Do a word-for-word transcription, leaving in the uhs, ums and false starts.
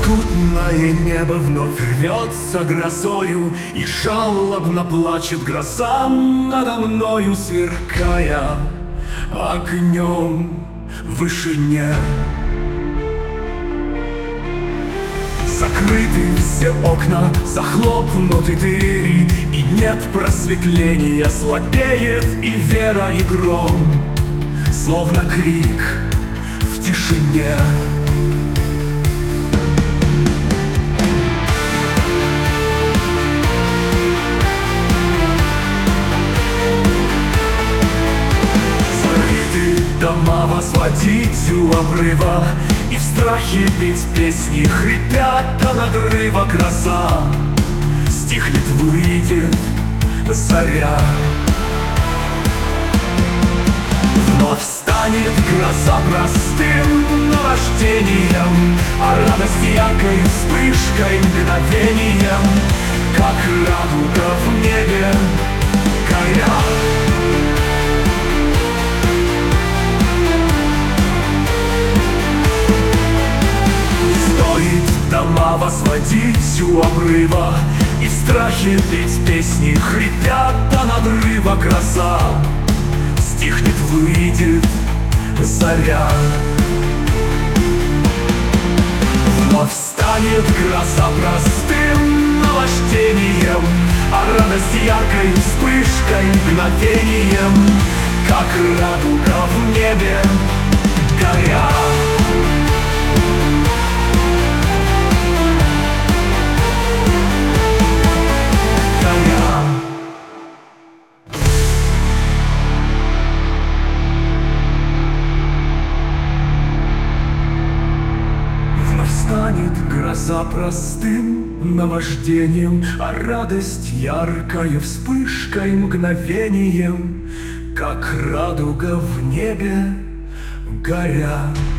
Скудное небо вновь рвется грозою, и жалобно плачет гроза надо мною, сверкая огнем в вышине. Закрыты все окна, захлопнуты двери, и нет просветления, слабеет и вера, и гром, словно крик в тишине. Закрыты дома возводить у обрыва, и в страхе петь песни, хрипят до надрыва. Гроза стихнет, выйдет заря. Вновь станет гроза простым наваждением, а радость яркой вспышкой, мгновением, как радуга в небе горя. Дома возводить у обрыва, и в страхе петь песни, хрипят до надрыва. Гроза стихнет, выйдет заря. Вновь станет гроза простым наваждением, а радость яркой вспышкой, мгновением, как радуга в небе горя. Станет гроза простым наваждением, а радость яркой вспышкой, мгновением, как радуга в небе горя.